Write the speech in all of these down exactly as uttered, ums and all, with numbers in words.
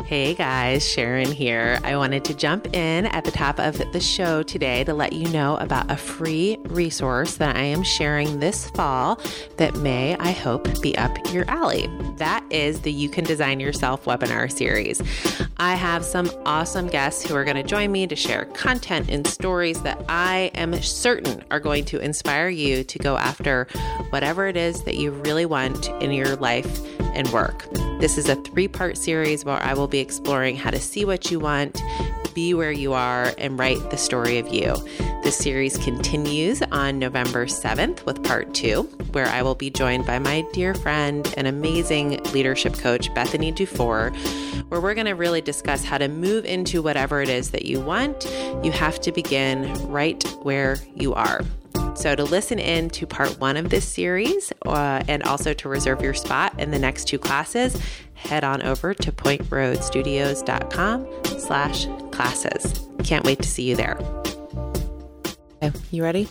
Hey guys, Sharon here. I wanted to jump in at the top of the show today to let you know about a free resource that I am sharing this fall that may, I hope, be up your alley. That is the You Can Design Yourself webinar series. I have some awesome guests who are going to join me to share content and stories that I am certain are going to inspire you to go after whatever it is that you really want in your life and work. This is a three-part series where I will be exploring how to see what you want, be where you are, and write the story of you. This series continues on November seventh with part two, where I will be joined by my dear friend and amazing leadership coach, Bethany Dufour, where we're going to really discuss how to move into whatever it is that you want. You have to begin right where you are. So to listen in to part one of this series uh, and also to reserve your spot in the next two classes, head on over to pointroadstudios.com slash classes. Can't wait to see you there. Okay, you ready?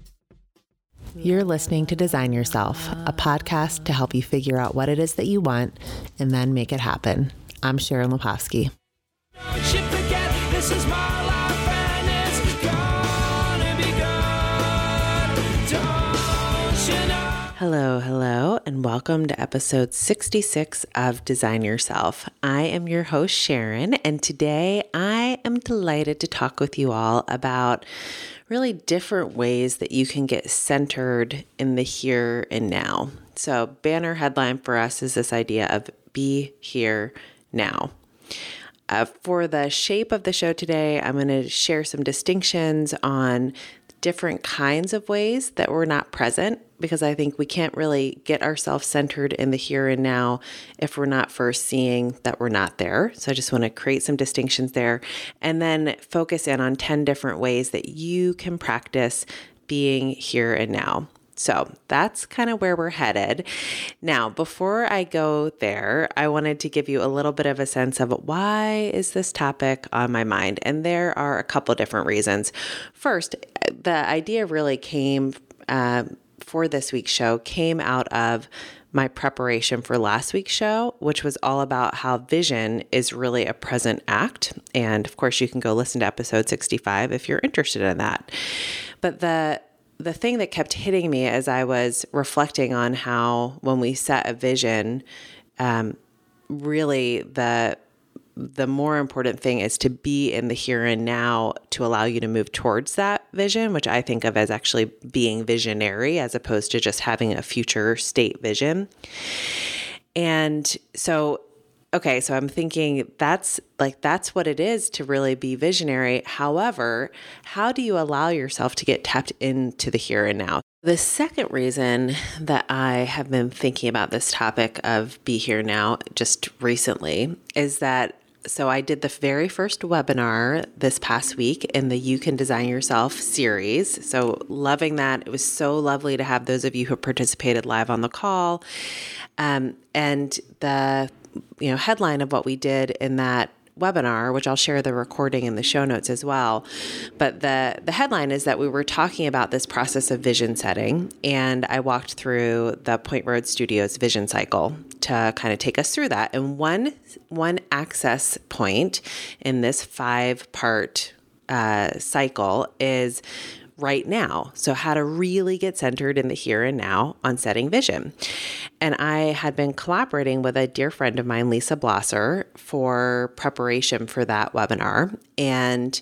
You're listening to Design Yourself, a podcast to help you figure out what it is that you want and then make it happen. I'm Sharon Lepofsky. Don't you forget, this is my life and it's gonna be good. Don't you know? Hello, hello, and welcome to episode sixty-six of Design Yourself. I am your host, Sharon, and today I am delighted to talk with you all about really different ways that you can get centered in the here and now. So, banner headline for us is this idea of be here now. Uh, for the shape of the show today, I'm going to share some distinctions on different kinds of ways that we're not present, because I think we can't really get ourselves centered in the here and now if we're not first seeing that we're not there. So I just want to create some distinctions there and then focus in on ten different ways that you can practice being here and now. So that's kind of where we're headed. Now, before I go there, I wanted to give you a little bit of a sense of why is this topic on my mind? And there are a couple different reasons. First, the idea really came uh, for this week's show came out of my preparation for last week's show, which was all about how vision is really a present act. And of course, you can go listen to episode sixty-five if you're interested in that. But the The thing that kept hitting me as I was reflecting on how when we set a vision, um, really the the more important thing is to be in the here and now to allow you to move towards that vision, which I think of as actually being visionary as opposed to just having a future state vision. And so Okay, so I'm thinking that's like, that's what it is to really be visionary. However, how do you allow yourself to get tapped into the here and now? The second reason that I have been thinking about this topic of be here now just recently is that So I did the very first webinar this past week in the You Can Design Yourself series. So loving that. It was so lovely to have those of you who participated live on the call. Um, and the you know, headline of what we did in that webinar, which I'll share the recording in the show notes as well. But the, the headline is that we were talking about this process of vision setting, and I walked through the Point Road Studios vision cycle to kind of take us through that. And one, one access point in this five-part uh, cycle is right now. So how to really get centered in the here and now on setting vision. And I had been collaborating with a dear friend of mine, Lisa Blosser, for preparation for that webinar. And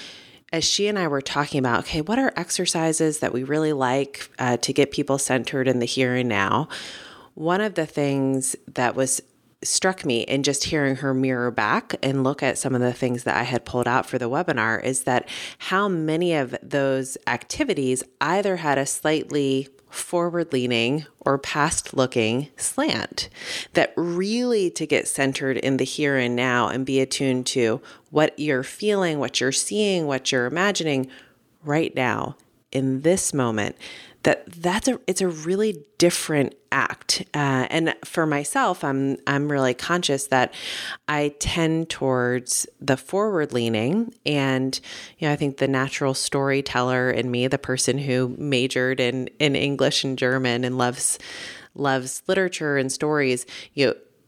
as she and I were talking about, okay, what are exercises that we really like uh, to get people centered in the here and now? One of the things that was struck me in just hearing her mirror back and look at some of the things that I had pulled out for the webinar is that how many of those activities either had a slightly forward-leaning or past-looking slant, that really to get centered in the here and now and be attuned to what you're feeling, what you're seeing, what you're imagining right now in this moment, that that's a it's a really different act. Uh, and for myself, I'm I'm really conscious that I tend towards the forward leaning, and you know I think the natural storyteller in me, the person who majored in in English and German and loves loves literature and stories, you know,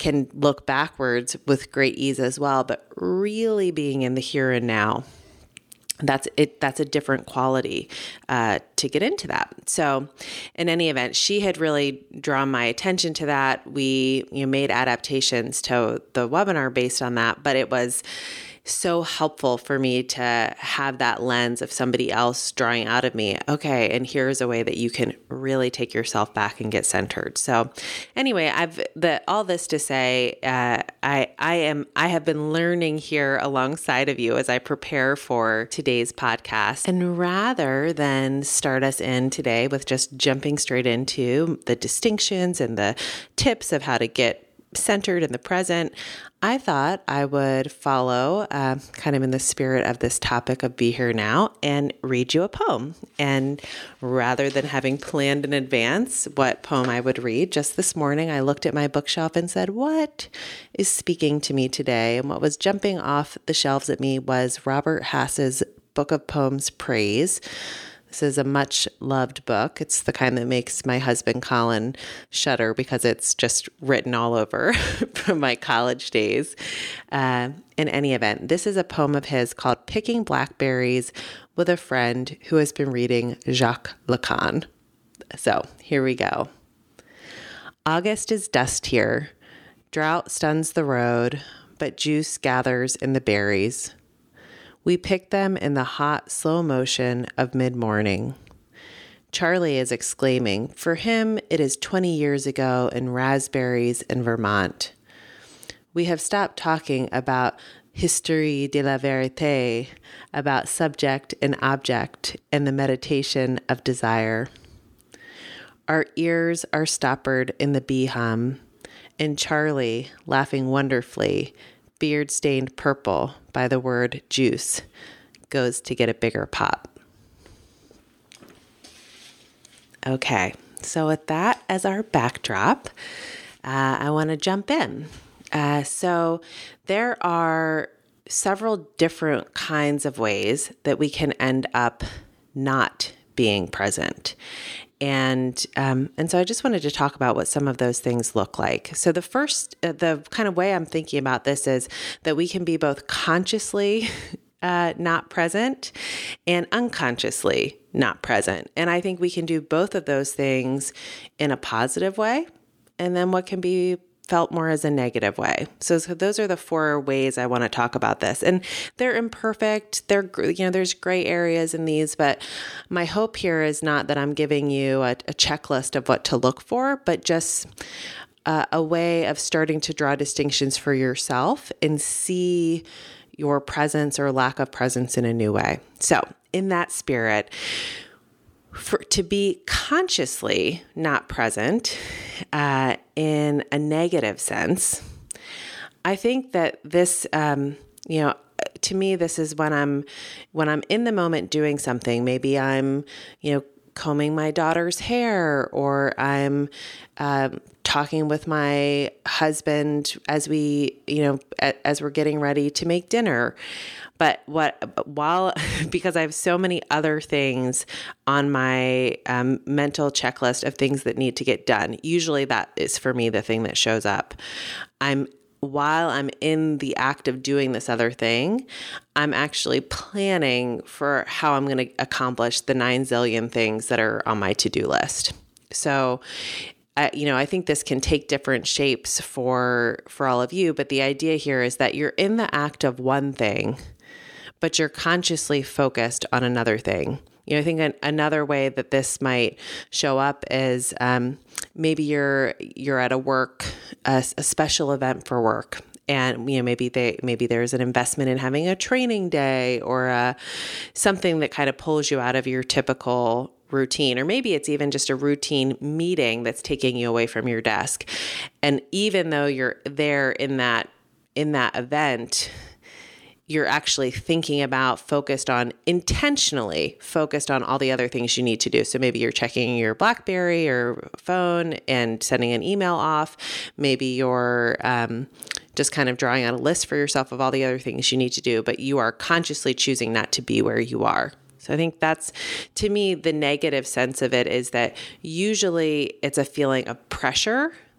can look backwards with great ease as well, but really being in the here and now. That's it. That's a different quality uh, to get into that. So in any event, she had really drawn my attention to that. We you know, made adaptations to the webinar based on that, but it was so helpful for me to have that lens of somebody else drawing out of me. Okay, and here's a way that you can really take yourself back and get centered. So anyway, I've the all this to say, uh, I I am I have been learning here alongside of you as I prepare for today's podcast. And rather than start us in today with just jumping straight into the distinctions and the tips of how to get centered in the present, I thought I would follow uh, kind of in the spirit of this topic of Be Here Now and read you a poem. And rather than having planned in advance what poem I would read, just this morning I looked at my bookshelf and said, what is speaking to me today? And what was jumping off the shelves at me was Robert Hass's Book of Poems, Praise. This is a much loved book. It's the kind that makes my husband Colin shudder because it's just written all over from my college days. Uh, in any event, this is a poem of his called Picking Blackberries with a Friend Who Has Been Reading Jacques Lacan. So here we go. August is dust here. Drought stuns the road, but juice gathers in the berries. We pick them in the hot, slow motion of mid-morning. Charlie is exclaiming, for him it is twenty years ago in raspberries in Vermont. We have stopped talking about Histoire de la vérité, about subject and object and the meditation of desire. Our ears are stoppered in the bee hum, and Charlie, laughing wonderfully, beard stained purple by the word juice, goes to get a bigger pop. Okay, so with that as our backdrop, uh, I want to jump in. Uh, so there are several different kinds of ways that we can end up not being present. And um, and so I just wanted to talk about what some of those things look like. So the first, uh, the kind of way I'm thinking about this is that we can be both consciously uh, not present and unconsciously not present. And I think we can do both of those things in a positive way, and then what can be felt more as a negative way. So, so those are the four ways I want to talk about this. And they're imperfect. They're, you know, there's gray areas in these, but my hope here is not that I'm giving you a, a checklist of what to look for, but just uh, a way of starting to draw distinctions for yourself and see your presence or lack of presence in a new way. So in that spirit, For, to be consciously not present uh, in a negative sense, I think that this, um, you know, to me, this is when I'm when I'm in the moment doing something. Maybe I'm, you know, combing my daughter's hair, or I'm um, talking with my husband as we, you know, as we're getting ready to make dinner. But what, while, because I have so many other things on my um, mental checklist of things that need to get done, usually that is for me the thing that shows up. I'm, while I'm in the act of doing this other thing, I'm actually planning for how I'm going to accomplish the nine zillion things that are on my to-do list. So, Uh, you know, I think this can take different shapes for for all of you, but the idea here is that you're in the act of one thing, but you're consciously focused on another thing. You know, I think an, another way that this might show up is um, maybe you're you're at a work, a, a special event for work. And, you know, maybe they, maybe there's an investment in having a training day or uh, something that kind of pulls you out of your typical routine, or maybe it's even just a routine meeting that's taking you away from your desk. And even though you're there in that, in that event, you're actually thinking about, focused on, intentionally focused on all the other things you need to do. So maybe you're checking your BlackBerry or phone and sending an email off. Maybe you're um, just kind of drawing out a list for yourself of all the other things you need to do, but you are consciously choosing not to be where you are. So I think that's, to me, the negative sense of it is that usually it's a feeling of pressure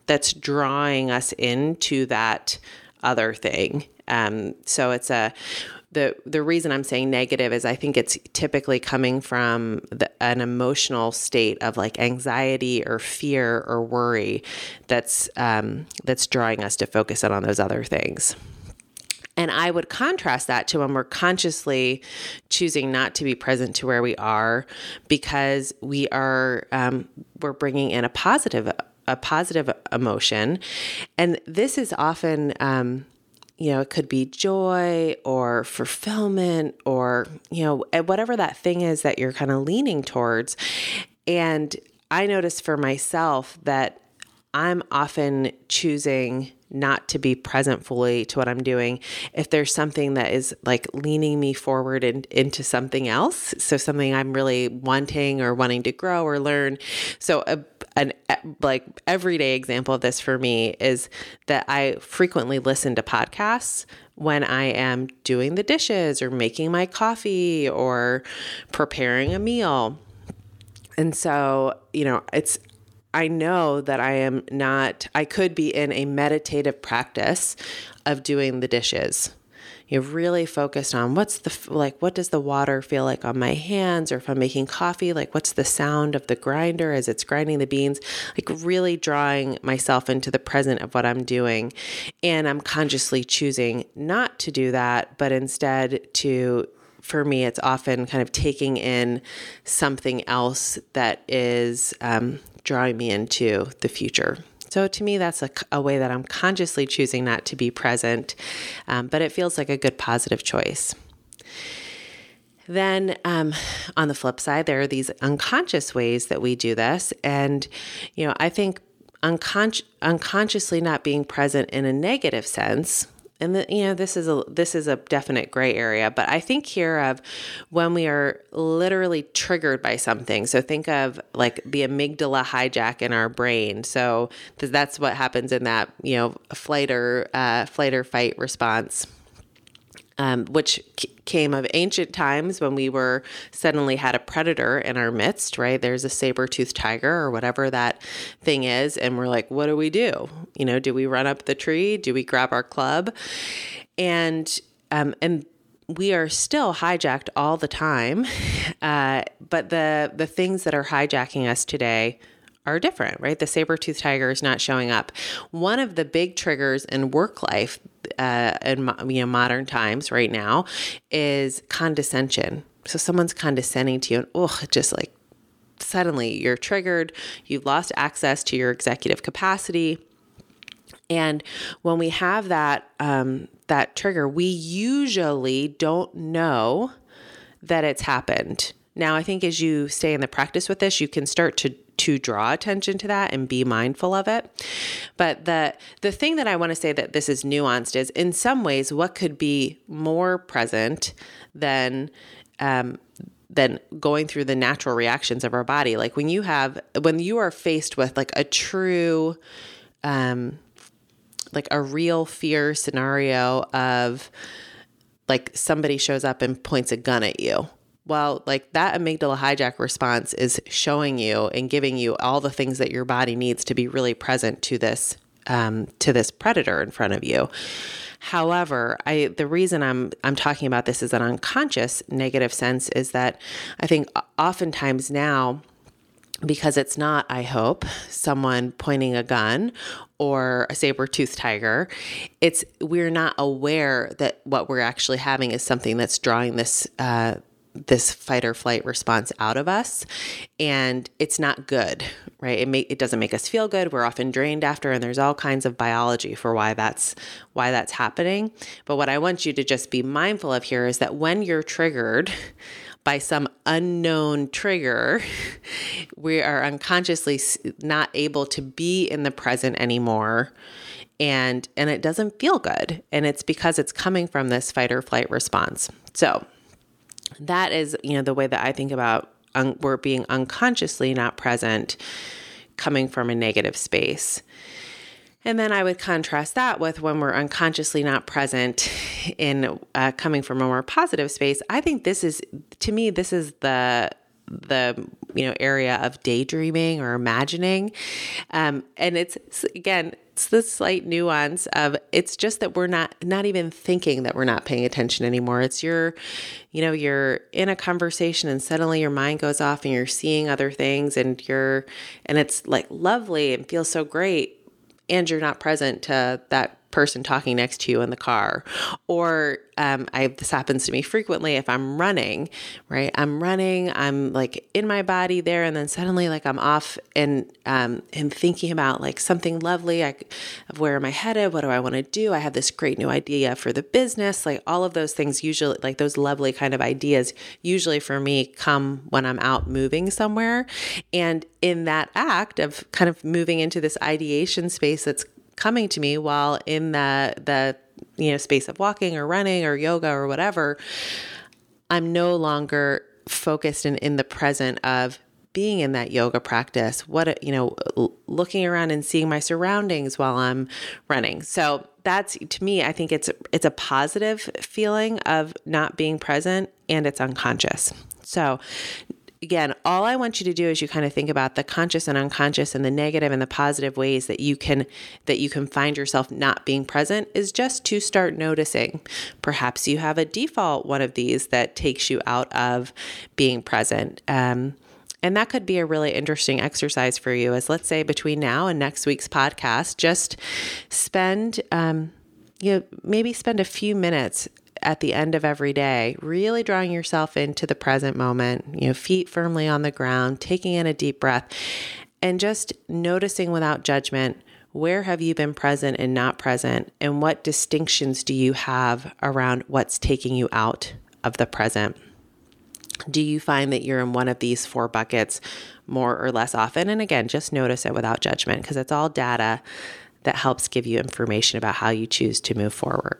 that's drawing us into that other thing. Um, so it's a, the, the reason I'm saying negative is I think it's typically coming from the, an emotional state of like anxiety or fear or worry that's, um, that's drawing us to focus in on those other things. And I would contrast that to when we're consciously choosing not to be present to where we are, because we are, um, we're bringing in a positive, a positive emotion. And this is often, um, you know, it could be joy or fulfillment or, you know, whatever that thing is that you're kind of leaning towards. And I notice for myself that I'm often choosing not to be present fully to what I'm doing if there's something that is like leaning me forward in, into something else. So something I'm really wanting or wanting to grow or learn. So a, an like everyday example of this for me is that I frequently listen to podcasts when I am doing the dishes or making my coffee or preparing a meal. And so, you know, it's, I know that I am not, I could be in a meditative practice of doing the dishes. You're really focused on what's the, like, what does the water feel like on my hands? Or if I'm making coffee, like what's the sound of the grinder as it's grinding the beans? Like really drawing myself into the present of what I'm doing. And I'm consciously choosing not to do that, but instead to, for me, it's often kind of taking in something else that is, um, drawing me into the future. So to me, that's a, a way that I'm consciously choosing not to be present, um, but it feels like a good positive choice. Then um, on the flip side, there are these unconscious ways that we do this. And, you know, I think uncon- unconsciously not being present in a negative sense, and the, you know, this is a this is a definite gray area, but I think here of when we are literally triggered by something. So think of like the amygdala hijack in our brain. So that's what happens in that, you know, flight or uh, flight or fight response. Um, which c- came of ancient times when we were suddenly had a predator in our midst, right? There's a saber-toothed tiger or whatever that thing is. And we're like, what do we do? You know, do we run up the tree? Do we grab our club? And, um, and we are still hijacked all the time. Uh, but the, the things that are hijacking us today are different, right? The saber-toothed tiger is not showing up. One of the big triggers in work life uh, in you know, modern times right now is condescension. So someone's condescending to you and oh, just like suddenly you're triggered, you've lost access to your executive capacity. And when we have that, um, that trigger, we usually don't know that it's happened. Now, I think as you stay in the practice with this, you can start to to draw attention to that and be mindful of it. But the the thing that I want to say that this is nuanced is in some ways, what could be more present than um, than going through the natural reactions of our body. Like when you have, when you are faced with like a true, um, like a real fear scenario of like somebody shows up and points a gun at you. Well, like that amygdala hijack response is showing you and giving you all the things that your body needs to be really present to this, um, to this predator in front of you. However, I, the reason I'm, I'm talking about this as an unconscious negative sense is that I think oftentimes now, because it's not, I hope, someone pointing a gun or a saber-toothed tiger, it's, we're not aware that what we're actually having is something that's drawing this, uh, this fight or flight response out of us. And it's not good, right? It make, it doesn't make us feel good. We're often drained after, and there's all kinds of biology for why that's, why that's happening. But what I want you to just be mindful of here is that when you're triggered by some unknown trigger, we are unconsciously not able to be in the present anymore. And, and it doesn't feel good. And it's because it's coming from this fight or flight response. So that is, you know, the way that I think about un- we're being unconsciously not present, coming from a negative space. And then I would contrast that with when we're unconsciously not present in uh, coming from a more positive space. I think this is, to me, this is the the you know, area of daydreaming or imagining. Um, and it's, again, it's the slight nuance of, it's just that we're not, not even thinking that we're not paying attention anymore. It's your, you know, you're in a conversation and suddenly your mind goes off and you're seeing other things and you're, and it's like lovely and feels so great. And you're not present to that person talking next to you in the car. Or um, I this happens to me frequently if I'm running, right? I'm running, I'm like in my body there, and then suddenly like I'm off and um, and thinking about like something lovely. I, of where am I headed? What do I want to do? I have this great new idea for the business. Like all of those things usually, like those lovely kind of ideas usually for me come when I'm out moving somewhere. And in that act of kind of moving into this ideation space that's coming to me while in the, the, you know, space of walking or running or yoga or whatever, I'm no longer focused and in the present of being in that yoga practice, what, you know, looking around and seeing my surroundings while I'm running. So that's, to me, I think it's, it's a positive feeling of not being present, and it's unconscious. So again, all I want you to do is you kind of think about the conscious and unconscious and the negative and the positive ways that you can that you can find yourself not being present, is just to start noticing. Perhaps you have a default one of these that takes you out of being present. Um, and that could be a really interesting exercise for you, is let's say between now and next week's podcast, just spend, um, you know, maybe spend a few minutes at the end of every day, really drawing yourself into the present moment, you know, feet firmly on the ground, taking in a deep breath, and just noticing without judgment, where have you been present and not present? And what distinctions do you have around what's taking you out of the present? Do you find that you're in one of these four buckets more or less often? And again, just notice it without judgment, because it's all data that helps give you information about how you choose to move forward.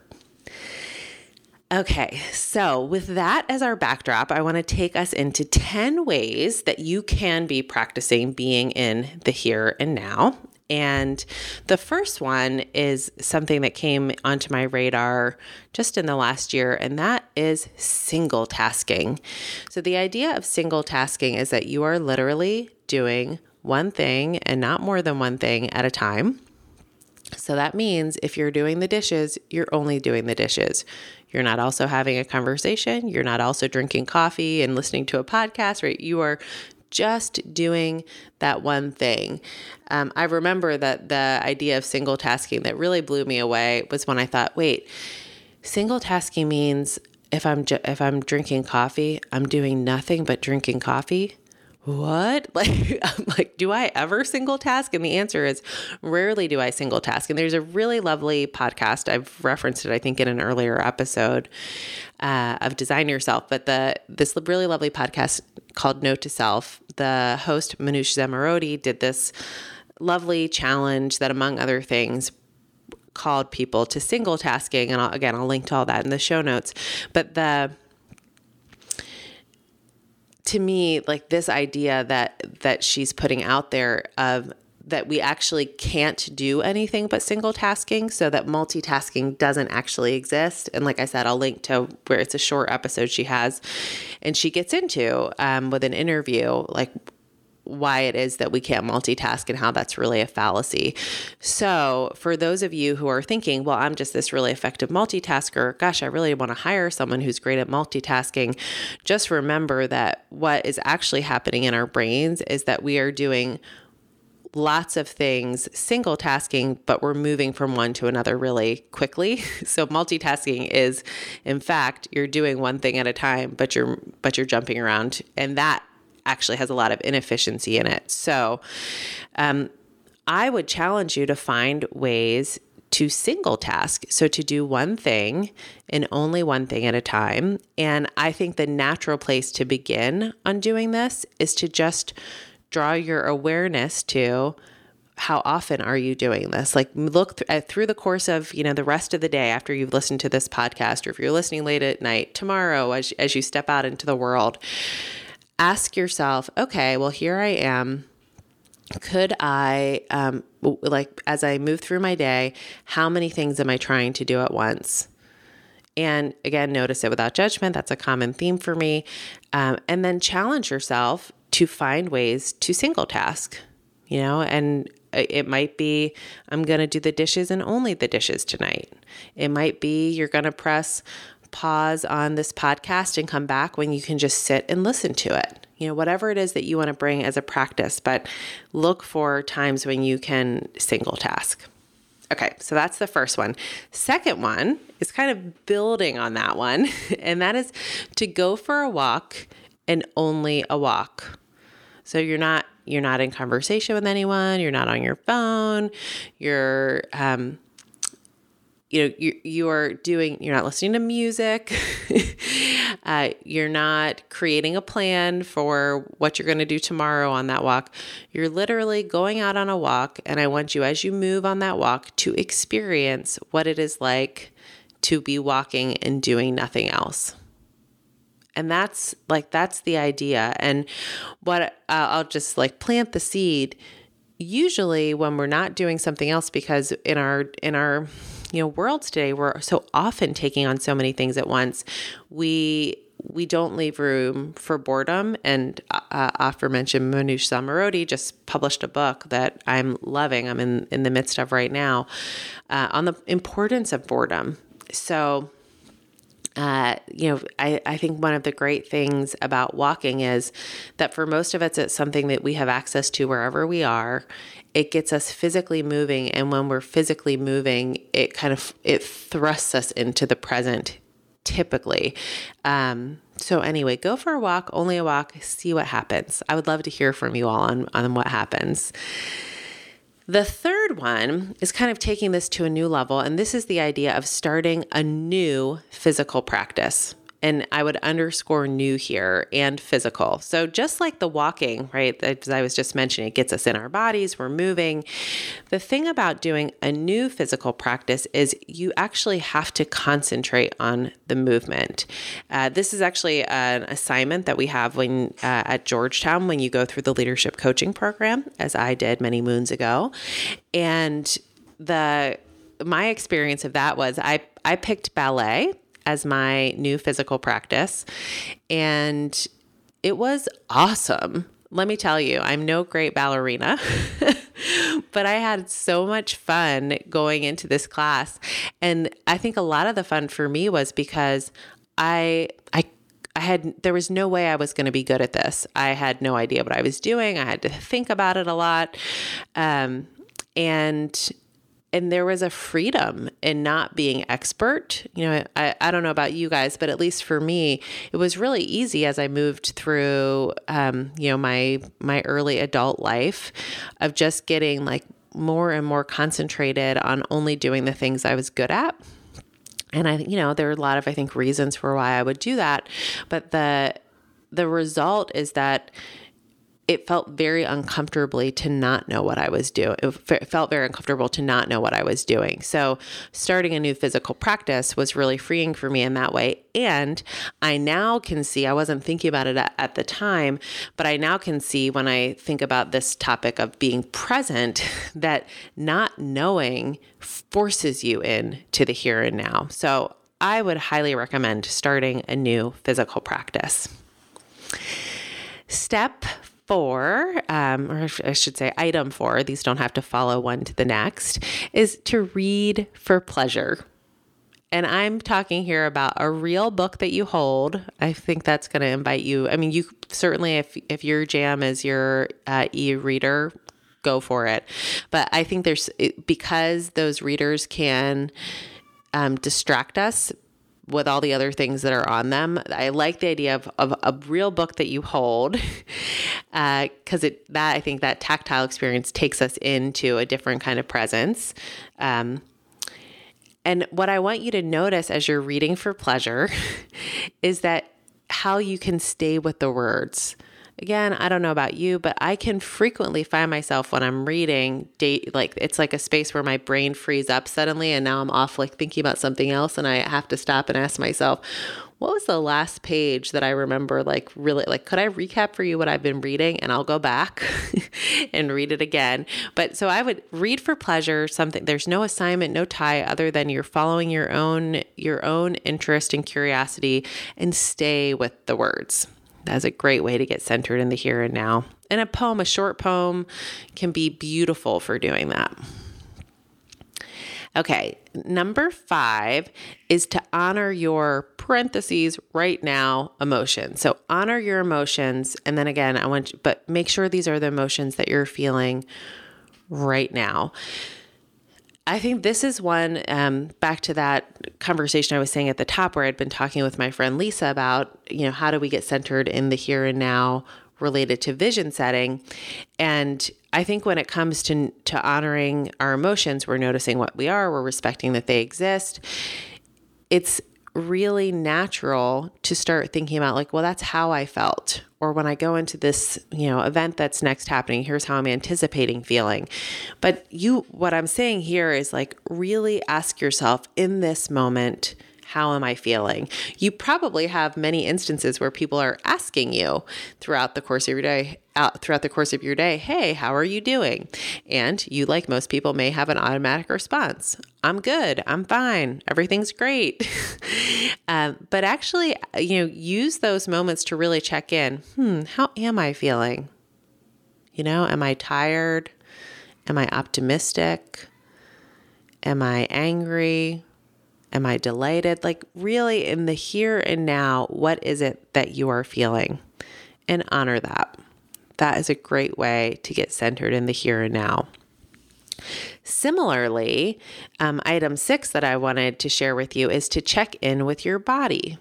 Okay, so with that as our backdrop, I want to take us into ten ways that you can be practicing being in the here and now. And the first one is something that came onto my radar just in the last year, and that is single tasking. So the idea of single tasking is that you are literally doing one thing and not more than one thing at a time. So that means if you're doing the dishes, you're only doing the dishes. You're not also having a conversation. You're not also drinking coffee and listening to a podcast, right? You are just doing that one thing. Um, I remember that the idea of single tasking that really blew me away was when I thought, wait, single tasking means if I'm ju- if I'm drinking coffee, I'm doing nothing but drinking coffee. What? Like, I'm like, do I ever single task? And the answer is rarely do I single task. And there's a really lovely podcast. I've referenced it, I think, in an earlier episode uh, of Design Yourself, but the this really lovely podcast called Note to Self. The host, Manoush Zomorodi, did this lovely challenge that, among other things, called people to single tasking. And I'll, again, I'll link to all that in the show notes. But the to me, like this idea that that she's putting out there of that we actually can't do anything but single tasking, so that multitasking doesn't actually exist. And like I said, I'll link to where it's a short episode she has, and she gets into um, with an interview, like why it is that we can't multitask and how that's really a fallacy. So for those of you who are thinking, well, I'm just this really effective multitasker, gosh, I really want to hire someone who's great at multitasking, just remember that what is actually happening in our brains is that we are doing lots of things single tasking, but we're moving from one to another really quickly. So multitasking is, in fact, you're doing one thing at a time, but you're but you're jumping around, and that actually has a lot of inefficiency in it. So um, I would challenge you to find ways to single task. So to do one thing and only one thing at a time. And I think the natural place to begin on doing this is to just draw your awareness to how often are you doing this? Like look th- at, through the course of, you know, the rest of the day after you've listened to this podcast, or if you're listening late at night, tomorrow, as, as you step out into the world, ask yourself, okay, well, here I am. Could I, um, like, as I move through my day, how many things am I trying to do at once? And again, notice it without judgment. That's a common theme for me. Um, and then challenge yourself to find ways to single task, you know, and it might be, I'm going to do the dishes and only the dishes tonight. It might be, you're going to press pause on this podcast and come back when you can just sit and listen to it. You know, whatever it is that you want to bring as a practice, but look for times when you can single task. Okay, so that's the first one. Second one is kind of building on that one, and that is to go for a walk and only a walk. So you're not you're not in conversation with anyone. You're not on your phone. You're um, you know you you are doing. You're not listening to music. uh, you're not creating a plan for what you're going to do tomorrow on that walk. You're literally going out on a walk, and I want you, as you move on that walk, to experience what it is like to be walking and doing nothing else. And that's like, that's the idea. And what uh, I'll just like plant the seed. Usually when we're not doing something else, because in our, in our, you know, world today, we're so often taking on so many things at once. We, we don't leave room for boredom. And uh, aforementioned Manoush Zomorodi just published a book that I'm loving. I'm in, in the midst of right now uh, on the importance of boredom. So Uh, you know, I, I think one of the great things about walking is that for most of us, it's something that we have access to wherever we are. It gets us physically moving. And when we're physically moving, it kind of, it thrusts us into the present typically. Um, so anyway, go for a walk, only a walk, see what happens. I would love to hear from you all on, on what happens. The third one is kind of taking this to a new level, and this is the idea of starting a new physical practice. And I would underscore new here and physical. So just like the walking, right, as I was just mentioning, it gets us in our bodies, we're moving. The thing about doing a new physical practice is you actually have to concentrate on the movement. Uh, this is actually an assignment that we have when uh, at Georgetown when you go through the leadership coaching program, as I did many moons ago. And the my experience of that was I, I picked ballet as my new physical practice. And it was awesome. Let me tell you, I'm no great ballerina, but I had so much fun going into this class. And I think a lot of the fun for me was because I, I, I had, there was no way I was going to be good at this. I had no idea what I was doing. I had to think about it a lot. Um, and And there was a freedom in not being expert. You know, I, I don't know about you guys, but at least for me, it was really easy as I moved through, um, you know, my, my early adult life of just getting like more and more concentrated on only doing the things I was good at. And I, you know, there are a lot of, I think, reasons for why I would do that. But the, the result is that it felt very uncomfortably to not know what I was doing. It felt very uncomfortable to not know what I was doing. So starting a new physical practice was really freeing for me in that way. And I now can see, I wasn't thinking about it at, at the time, but I now can see when I think about this topic of being present, that not knowing forces you into the here and now. So I would highly recommend starting a new physical practice. Step Four, um, or I should say item four, these don't have to follow one to the next, is to read for pleasure. And I'm talking here about a real book that you hold. I think that's going to invite you. I mean, you certainly, if if your jam is your uh, e-reader, go for it. But I think there's, because those readers can um, distract us with all the other things that are on them. I like the idea of, of a real book that you hold, because uh, it that I think that tactile experience takes us into a different kind of presence. Um, and what I want you to notice as you're reading for pleasure is that how you can stay with the words. Again, I don't know about you, but I can frequently find myself when I'm reading, date, like it's like a space where my brain frees up suddenly, and now I'm off like thinking about something else, and I have to stop and ask myself, what was the last page that I remember, like really, like, could I recap for you what I've been reading? And I'll go back and read it again. But so I would read for pleasure, something, there's no assignment, no tie other than you're following your own, your own interest and curiosity, and stay with the words. That's a great way to get centered in the here and now. And a poem, a short poem, can be beautiful for doing that. Okay, number five is to honor your parentheses right now emotions. So honor your emotions. And then again, I want you, but make sure these are the emotions that you're feeling right now. I think this is one, um, back to that conversation I was saying at the top where I'd been talking with my friend Lisa about, you know, how do we get centered in the here and now related to vision setting. And I think when it comes to, to honoring our emotions, we're noticing what we are, we're respecting that they exist. It's really natural to start thinking about like, well, that's how I felt. Or when I go into this, you know, event that's next happening, here's how I'm anticipating feeling. But you, what I'm saying here is like, really ask yourself in this moment, how am I feeling? You probably have many instances where people are asking you throughout the course of your day, out throughout the course of your day, hey, how are you doing? And you, like most people, may have an automatic response. I'm good. I'm fine. Everything's great. um, but actually, you know, use those moments to really check in. Hmm, how am I feeling? You know, am I tired? Am I optimistic? Am I angry? Am I delighted? Like really in the here and now, what is it that you are feeling? And honor that. That is a great way to get centered in the here and now. Similarly, um, item six that I wanted to share with you is to check in with your body.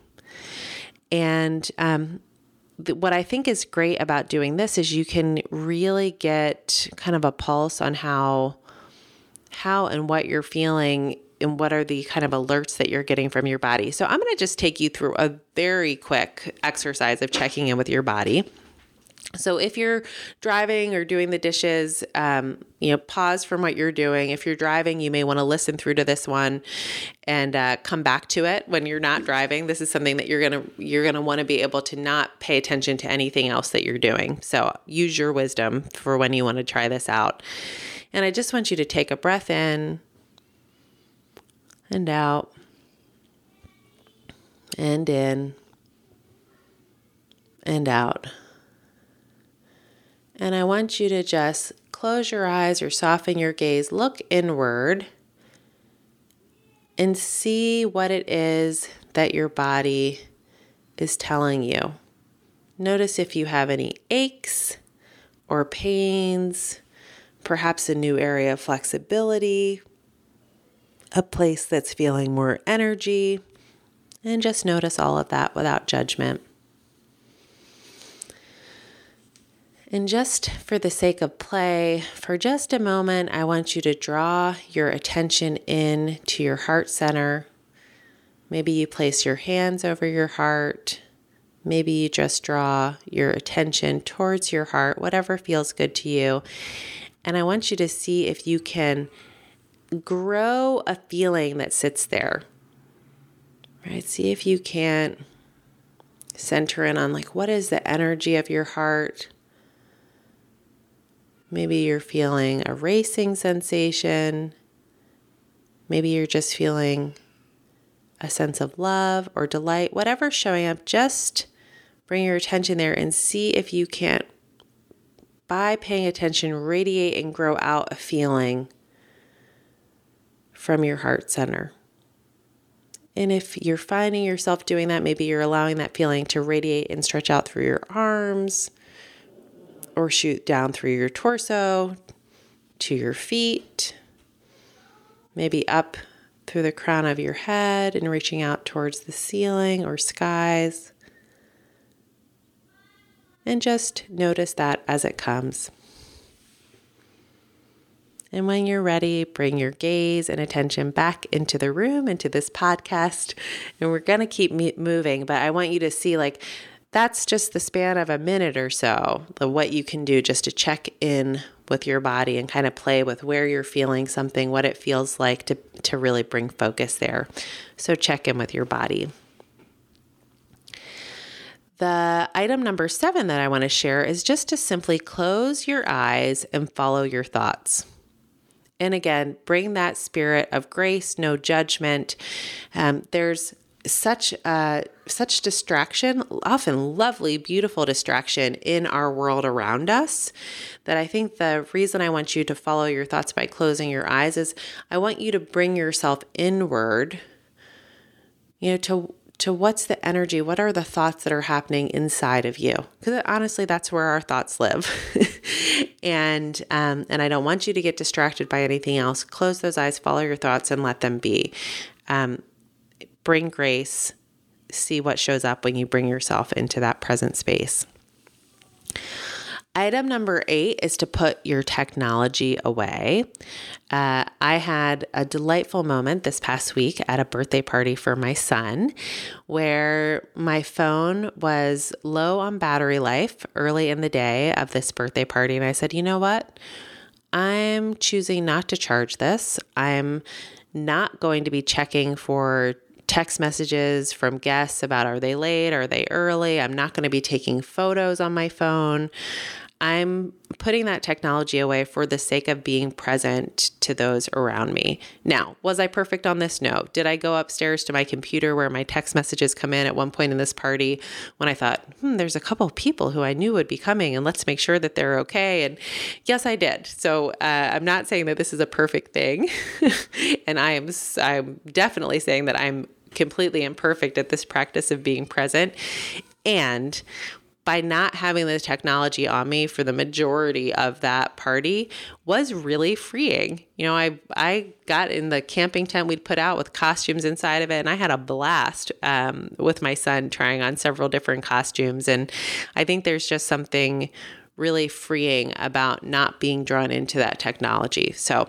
And um, th- what I think is great about doing this is you can really get kind of a pulse on how, how and what you're feeling and what are the kind of alerts that you're getting from your body. So I'm going to just take you through a very quick exercise of checking in with your body. So if you're driving or doing the dishes, um, you know, pause from what you're doing. If you're driving, you may want to listen through to this one and uh, come back to it when you're not driving. This is something that you're gonna you're gonna want to be able to not pay attention to anything else that you're doing. So use your wisdom for when you want to try this out. And I just want you to take a breath in and out and in and out. And I want you to just close your eyes or soften your gaze, look inward and see what it is that your body is telling you. Notice if you have any aches or pains, perhaps a new area of flexibility, a place that's feeling more energy, and just notice all of that without judgment. And just for the sake of play, for just a moment, I want you to draw your attention in to your heart center. Maybe you place your hands over your heart. Maybe you just draw your attention towards your heart, whatever feels good to you. And I want you to see if you can grow a feeling that sits there, right? See if you can't center in on like, what is the energy of your heart? Maybe you're feeling a racing sensation. Maybe you're just feeling a sense of love or delight, whatever's showing up, just bring your attention there and see if you can't, by paying attention, radiate and grow out a feeling from your heart center. And if you're finding yourself doing that, maybe you're allowing that feeling to radiate and stretch out through your arms or shoot down through your torso to your feet, maybe up through the crown of your head and reaching out towards the ceiling or skies. And just notice that as it comes. And when you're ready, bring your gaze and attention back into the room, into this podcast. And we're going to keep moving, but I want you to see like that's just the span of a minute or so of what you can do just to check in with your body and kind of play with where you're feeling something, what it feels like to, to really bring focus there. So check in with your body. The item number seven that I want to share is just to simply close your eyes and follow your thoughts. And again, bring that spirit of grace, no judgment. Um, there's such uh, such distraction, often lovely, beautiful distraction in our world around us, that I think the reason I want you to follow your thoughts by closing your eyes is I want you to bring yourself inward, you know, to to what's the energy, what are the thoughts that are happening inside of you? Because honestly, that's where our thoughts live. and um, and I don't want you to get distracted by anything else. Close those eyes, follow your thoughts, and let them be. Um, bring grace. See what shows up when you bring yourself into that present space. Item number eight is to put your technology away. Uh, I had a delightful moment this past week at a birthday party for my son where my phone was low on battery life early in the day of this birthday party. And I said, you know what? I'm choosing not to charge this. I'm not going to be checking for text messages from guests about are they late, are they early? I'm not going to be taking photos on my phone. I'm putting that technology away for the sake of being present to those around me. Now, was I perfect on this? No. Did I go upstairs to my computer where my text messages come in at one point in this party when I thought, hmm, there's a couple of people who I knew would be coming and let's make sure that they're okay? And yes, I did. So uh, I'm not saying that this is a perfect thing. and I am, I'm definitely saying that I'm completely imperfect at this practice of being present. And by not having the technology on me for the majority of that party was really freeing. You know, I I got in the camping tent we'd put out with costumes inside of it, and I had a blast um, with my son trying on several different costumes. And I think there's just something really freeing about not being drawn into that technology. So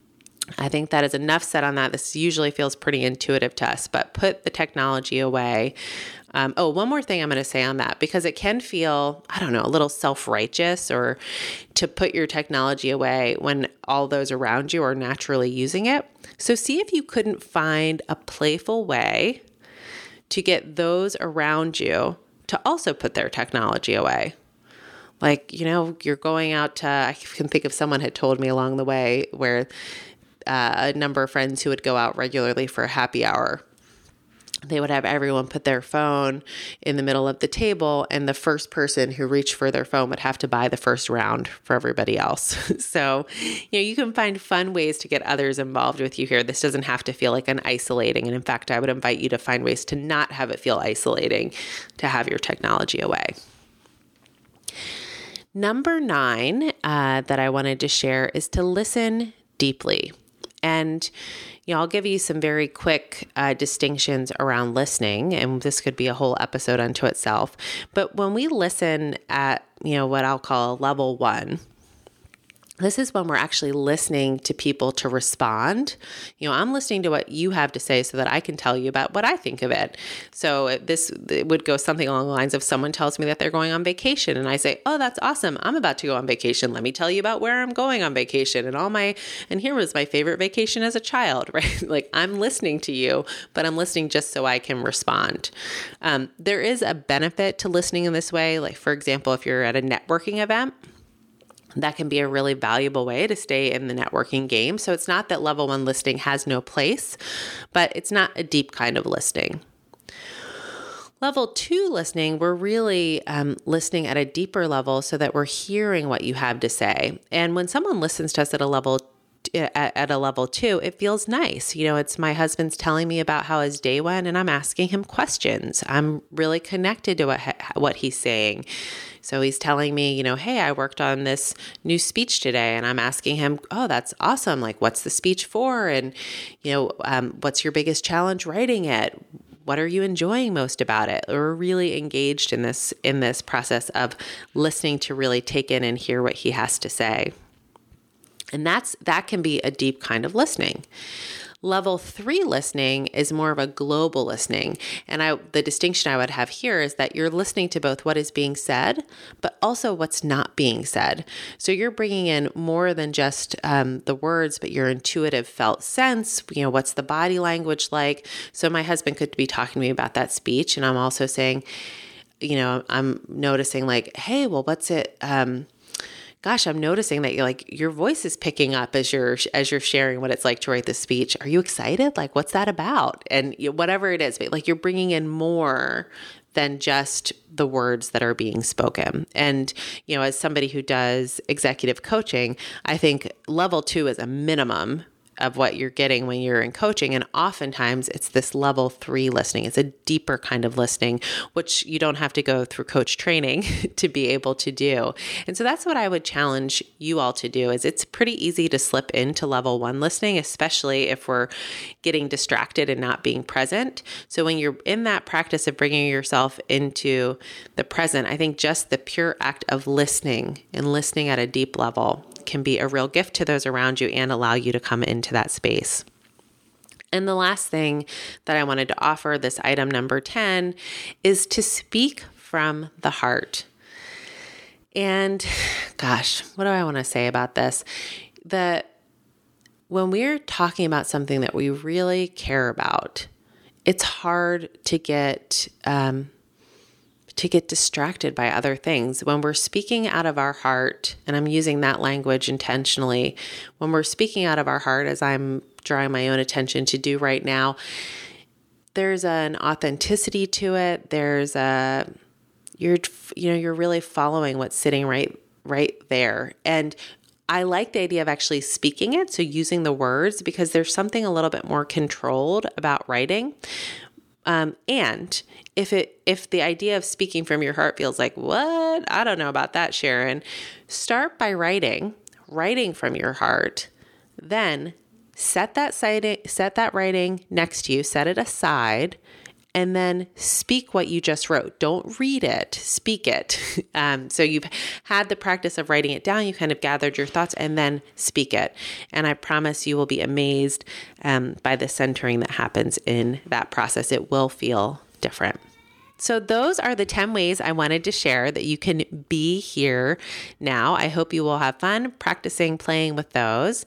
I think that is enough said on that. This usually feels pretty intuitive to us, but put the technology away. Um, oh, one more thing I'm going to say on that, because it can feel, I don't know, a little self-righteous or to put your technology away when all those around you are naturally using it. So see if you couldn't find a playful way to get those around you to also put their technology away. Like, you know, you're going out to, I can think of someone had told me along the way where uh, a number of friends who would go out regularly for a happy hour, they would have everyone put their phone in the middle of the table, and the first person who reached for their phone would have to buy the first round for everybody else. So, you know, you can find fun ways to get others involved with you here. This doesn't have to feel like an isolating. And in fact, I would invite you to find ways to not have it feel isolating, to have your technology away. Number nine uh, that I wanted to share is to listen deeply. And, you know, I'll give you some very quick uh, distinctions around listening, and this could be a whole episode unto itself. But when we listen at, you know, what I'll call level one, this is when we're actually listening to people to respond. You know, I'm listening to what you have to say so that I can tell you about what I think of it. So this it would go something along the lines of someone tells me that they're going on vacation and I say, oh, that's awesome. I'm about to go on vacation. Let me tell you about where I'm going on vacation and all my, and here was my favorite vacation as a child, right? Like I'm listening to you, but I'm listening just so I can respond. Um, there is a benefit to listening in this way. Like, for example, if you're at a networking event, that can be a really valuable way to stay in the networking game. So it's not that level one listening has no place, but it's not a deep kind of listening. Level two listening, we're really um, listening at a deeper level so that we're hearing what you have to say. And when someone listens to us at a level At, at a level two, it feels nice. You know, it's my husband's telling me about how his day went and I'm asking him questions. I'm really connected to what, what he's saying. So he's telling me, you know, hey, I worked on this new speech today, and I'm asking him, oh, that's awesome. Like, what's the speech for? And, you know, um, what's your biggest challenge writing it? What are you enjoying most about it? We're really engaged in this, in this process of listening to really take in and hear what he has to say. And that's that can be a deep kind of listening. Level three listening is more of a global listening. And I, the distinction I would have here is that you're listening to both what is being said, but also what's not being said. So you're bringing in more than just um, the words, but your intuitive felt sense. You know, what's the body language like? So my husband could be talking to me about that speech, and I'm also saying, you know, I'm noticing like, hey, well, what's it? Um, gosh, I'm noticing that you're like, your voice is picking up as you're, as you're sharing what it's like to write this speech. Are you excited? Like, what's that about? And you know, whatever it is, but like you're bringing in more than just the words that are being spoken. And, you know, as somebody who does executive coaching, I think level two is a minimum of what you're getting when you're in coaching. And oftentimes it's this level three listening. It's a deeper kind of listening, which you don't have to go through coach training to be able to do. And so that's what I would challenge you all to do is it's pretty easy to slip into level one listening, especially if we're getting distracted and not being present. So when you're in that practice of bringing yourself into the present, I think just the pure act of listening and listening at a deep level can be a real gift to those around you and allow you to come into that space. And the last thing that I wanted to offer, this item number ten, is to speak from the heart. And gosh, what do I want to say about this? That when we're talking about something that we really care about, it's hard to get um, to get distracted by other things. When we're speaking out of our heart, and I'm using that language intentionally, when we're speaking out of our heart, as I'm drawing my own attention to do right now, there's an authenticity to it. There's a, you're, you know, you're really following what's sitting right, right there. And I like the idea of actually speaking it. So using the words, because there's something a little bit more controlled about writing. Um, and if it, if the idea of speaking from your heart feels like, what? I don't know about that, Sharon. Start by writing, writing from your heart. Then set that side, set that writing next to you, set it aside, and then speak what you just wrote. Don't read it, speak it. Um, so you've had the practice of writing it down, you kind of gathered your thoughts, and then speak it. And I promise you will be amazed um, by the centering that happens in that process. It will feel different. So those are the ten ways I wanted to share that you can be here now. I hope you will have fun practicing playing with those.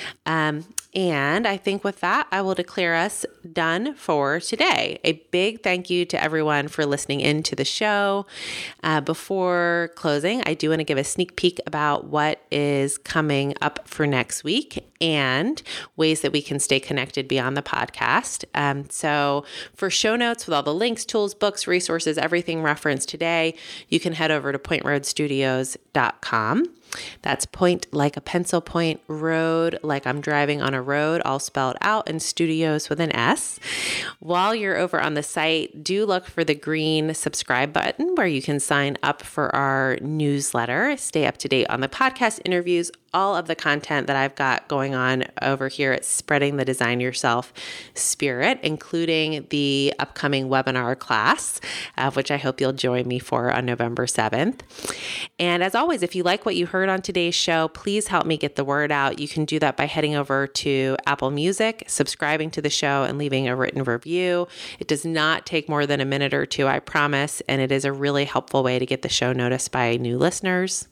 Um, And I think with that, I will declare us done for today. A big thank you to everyone for listening in to the show. Uh, before closing, I do want to give a sneak peek about what is coming up for next week and ways that we can stay connected beyond the podcast. Um, so for show notes with all the links, tools, books, resources, everything referenced today, you can head over to point road studios dot com. That's point like a pencil point, road like I'm driving on a road, all spelled out, and studios with an S. While you're over on the site, do look for the green subscribe button where you can sign up for our newsletter, stay up to date on the podcast interviews, all of the content that I've got going on over here at Spreading the Design Yourself Spirit, including the upcoming webinar class, uh, which I hope you'll join me for on November seventh. And as always, if you like what you heard on today's show, please help me get the word out. You can do that by heading over to Apple Music, subscribing to the show, and leaving a written review. It does not take more than a minute or two, I promise, and it is a really helpful way to get the show noticed by new listeners.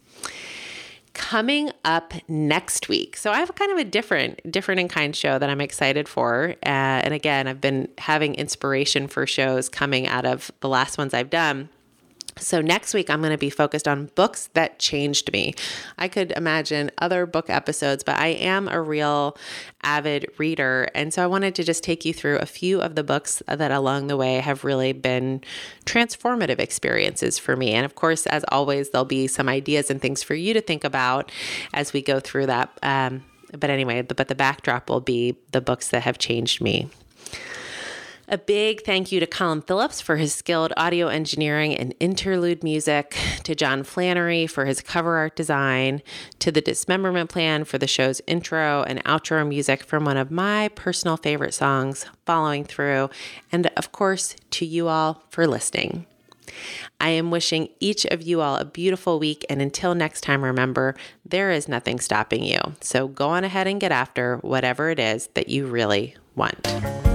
Coming up next week. So I have kind of a different, different in kind show that I'm excited for. Uh, and again, I've been having inspiration for shows coming out of the last ones I've done. So next week, I'm going to be focused on books that changed me. I could imagine other book episodes, but I am a real avid reader. And so I wanted to just take you through a few of the books that along the way have really been transformative experiences for me. And of course, as always, there'll be some ideas and things for you to think about as we go through that. Um, but anyway, but the backdrop will be the books that have changed me. A big thank you to Colin Phillips for his skilled audio engineering and interlude music, to John Flannery for his cover art design, to the Dismemberment Plan for the show's intro and outro music from one of my personal favorite songs, Following Through, and of course, to you all for listening. I am wishing each of you all a beautiful week, and until next time, remember, there is nothing stopping you. So go on ahead and get after whatever it is that you really want.